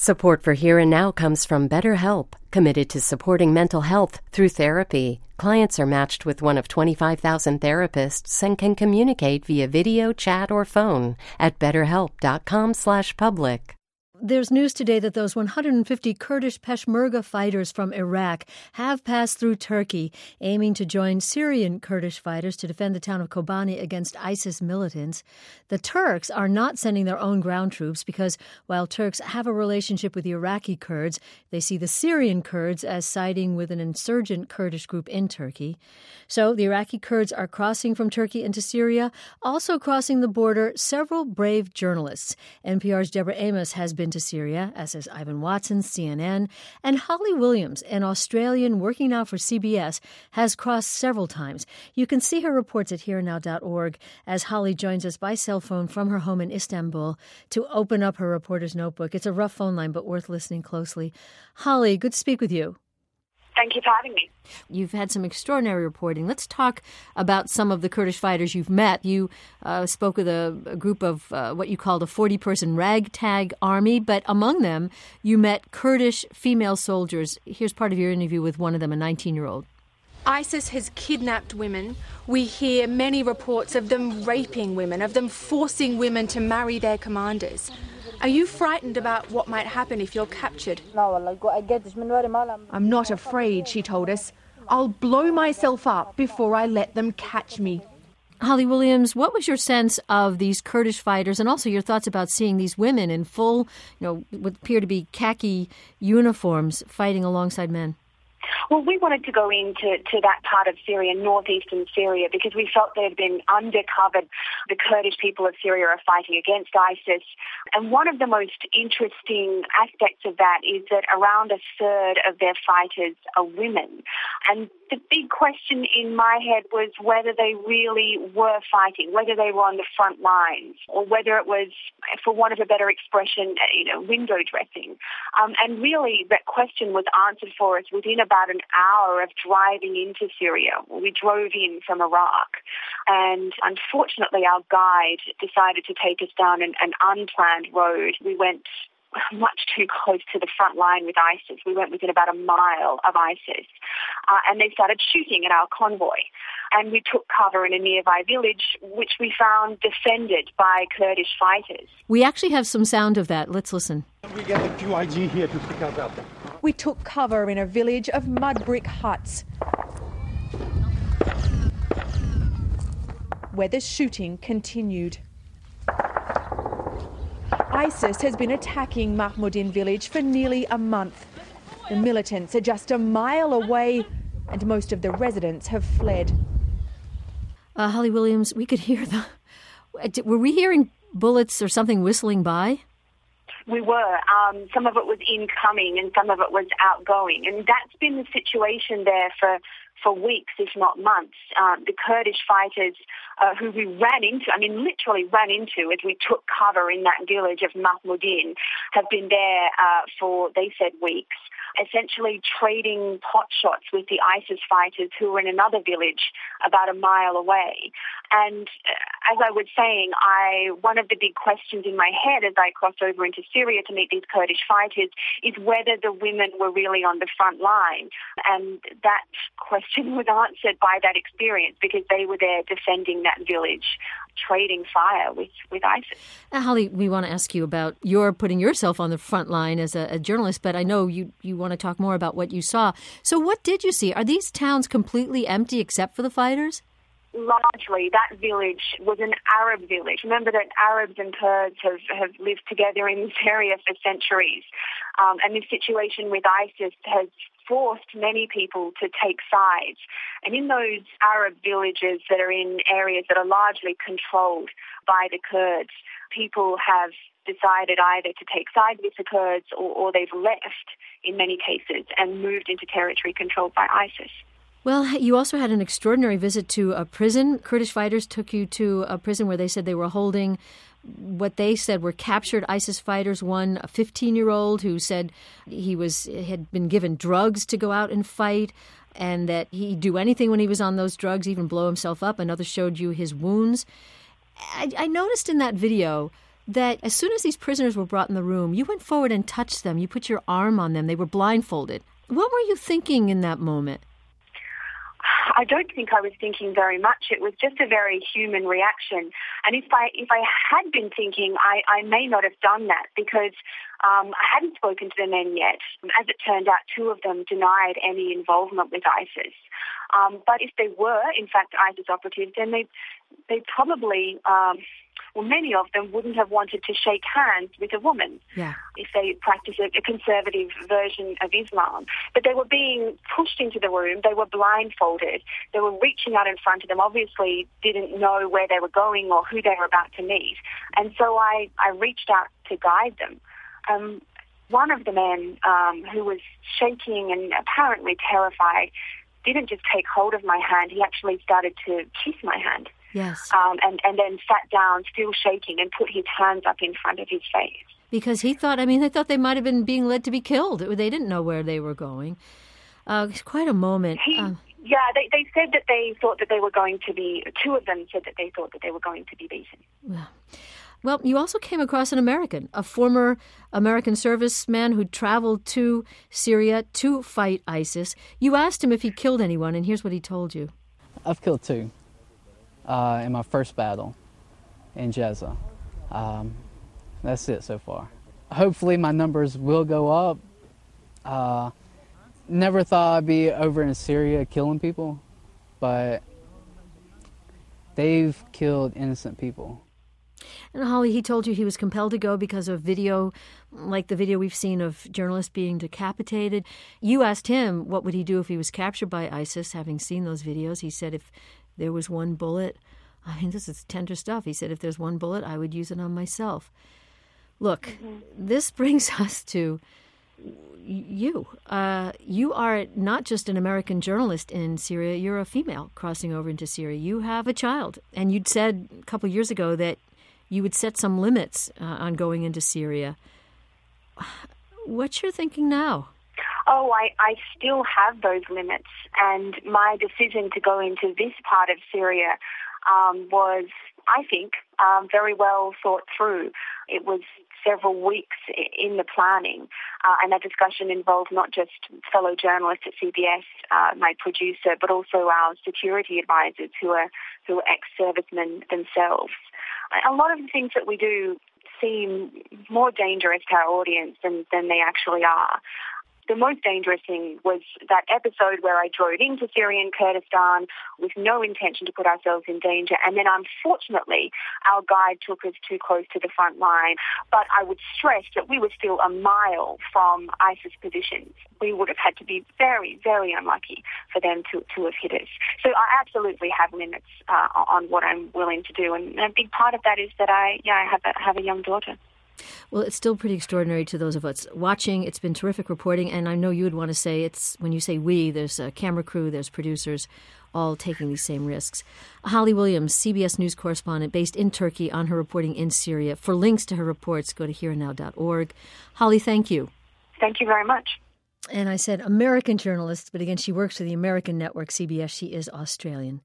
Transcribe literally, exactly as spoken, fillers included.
Support for Here and Now comes from BetterHelp, committed to supporting mental health through therapy. Clients are matched with one of twenty-five thousand therapists and can communicate via video, chat, or phone at betterhelp.com slash public. There's news today that those one hundred fifty Kurdish Peshmerga fighters from Iraq have passed through Turkey, aiming to join Syrian Kurdish fighters to defend the town of Kobani against ISIS militants. The Turks are not sending their own ground troops because while Turks have a relationship with the Iraqi Kurds, they see the Syrian Kurds as siding with an insurgent Kurdish group in Turkey. So the Iraqi Kurds are crossing from Turkey into Syria, also crossing the border several brave journalists. N P R's Deborah Amos has been to Syria, as has Ivan Watson, C N N, and Holly Williams, an Australian working now for C B S, has crossed several times. You can see her reports at here now dot org as Holly joins us by cell phone from her home in Istanbul to open up her reporter's notebook. It's a rough phone line, but worth listening closely. Holly, good to speak with you. Thank you for having me. You've had some extraordinary reporting. Let's talk about some of the Kurdish fighters you've met. You uh, spoke with a, a group of uh, what you called a forty-person ragtag army, but among them, you met Kurdish female soldiers. Here's part of your interview with one of them, a nineteen-year-old. ISIS has kidnapped women. We hear many reports of them raping women, of them forcing women to marry their commanders. Are you frightened about what might happen if you're captured? I'm not afraid, she told us. I'll blow myself up before I let them catch me. Holly Williams, what was your sense of these Kurdish fighters and also your thoughts about seeing these women in full, you know, what appear to be khaki uniforms fighting alongside men? Well, we wanted to go into to that part of Syria, northeastern Syria, because we felt they had been undercovered. The Kurdish people of Syria are fighting against ISIS. And one of the most interesting aspects of that is that around a third of their fighters are women. And the big question in my head was whether they really were fighting, whether they were on the front lines, or whether it was, for want of a better expression, you know, window dressing. Um, and really, that question was answered for us within about an hour of driving into Syria. We drove in from Iraq, and unfortunately, our guide decided to take us down an, an unplanned road. We went much too close to the front line with ISIS. We went within about a mile of ISIS, uh, and they started shooting at our convoy. And we took cover in a nearby village, which we found defended by Kurdish fighters. We actually have some sound of that. Let's listen. We get the Q I G here to stick us out. We took cover in a village of mud brick huts where the shooting continued. ISIS has been attacking Mahmoudin village for nearly a month. The militants are just a mile away and most of the residents have fled. Uh, Holly Williams, we could hear the... Were we hearing bullets or something whistling by? We were. Um, some of it was incoming and some of it was outgoing. And that's been the situation there for, for weeks, if not months. Um, the Kurdish fighters uh, who we ran into, I mean, literally ran into as we took cover in that village of Mahmoudin, have been there uh, for, they said, weeks, essentially trading pot shots with the ISIS fighters who were in another village about a mile away. And uh, as I was saying, I one of the big questions in my head as I crossed over into Syria to meet these Kurdish fighters is whether the women were really on the front line. And that question was answered by that experience because they were there defending that village, trading fire with, with ISIS. Uh, Holly, we want to ask you about your putting yourself on the front line as a, a journalist, but I know you, you want to talk more about what you saw. So what did you see? Are these towns completely empty except for the fighters? Largely, that village was an Arab village. Remember that Arabs and Kurds have, have lived together in this area for centuries. Um, and this situation with ISIS has forced many people to take sides. And in those Arab villages that are in areas that are largely controlled by the Kurds, people have decided either to take sides with the Kurds or, or they've left, in many cases, and moved into territory controlled by ISIS. Well, you also had an extraordinary visit to a prison. Kurdish fighters took you to a prison where they said they were holding what they said were captured ISIS fighters. One, a fifteen-year-old who said he was had been given drugs to go out and fight and that he'd do anything when he was on those drugs, even blow himself up. Another showed you his wounds. I, I noticed in that video that as soon as these prisoners were brought in the room, you went forward and touched them. You put your arm on them. They were blindfolded. What were you thinking in that moment? I don't think I was thinking very much. It was just a very human reaction. And if I if I had been thinking, I, I may not have done that because um, I hadn't spoken to the men yet. As it turned out, two of them denied any involvement with ISIS. Um, but if they were, in fact, ISIS operatives, then they they probably, um, well, many of them wouldn't have wanted to shake hands with a woman yeah. if they practice a, a conservative version of Islam. But they were being pushed into the room. They were blindfolded. They were reaching out in front of them, obviously didn't know where they were going or who they were about to meet. And so I, I reached out to guide them. Um, one of the men um, who was shaking and apparently terrified didn't just take hold of my hand, he actually started to kiss my hand. Yes. Um, and, and then sat down, still shaking, and put his hands up in front of his face. Because he thought, I mean, they thought they might have been being led to be killed. They didn't know where they were going. Uh, it's quite a moment. He, um, yeah, they, they said that they thought that they were going to be, two of them said that they thought that they were going to be beaten. Well, well, you also came across an American, a former American serviceman who traveled to Syria to fight ISIS. You asked him if he killed anyone, and here's what he told you. I've killed two uh, in my first battle in Jezza. Um, that's it so far. Hopefully my numbers will go up. Uh, never thought I'd be over in Syria killing people, but they've killed innocent people. And Holly, he told you he was compelled to go because of video, like the video we've seen of journalists being decapitated. You asked him what would he do if he was captured by ISIS, having seen those videos. He said if there was one bullet, I mean, this is tender stuff. He said if there's one bullet, I would use it on myself. Look, mm-hmm. This brings us to you. Uh, you are not just an American journalist in Syria. You're a female crossing over into Syria. You have a child. And you'd said a couple of years ago that you would set some limits uh, on going into Syria. What's your thinking now? Oh, I, I still have those limits. And my decision to go into this part of Syria um, was, I think, um, very well thought through. It was several weeks in the planning, uh, and that discussion involved not just fellow journalists at C B S, uh, my producer, but also our security advisors who are who are ex-servicemen themselves. A lot of the things that we do seem more dangerous to our audience than, than they actually are. The most dangerous thing was that episode where I drove into Syrian Kurdistan with no intention to put ourselves in danger. And then, unfortunately, our guide took us too close to the front line. But I would stress that we were still a mile from ISIS positions. We would have had to be very, very unlucky for them to, to have hit us. So I absolutely have limits uh, on what I'm willing to do. And a big part of that is that I, yeah, I have a, have a young daughter. Well, it's still pretty extraordinary to those of us watching. It's been terrific reporting, and I know you would want to say it's, when you say we, there's a camera crew, there's producers, all taking these same risks. Holly Williams, C B S News correspondent based in Turkey, on her reporting in Syria. For links to her reports, go to here and now dot org. Holly, thank you. Thank you very much. And I said American journalist, but again, she works for the American network, C B S. She is Australian.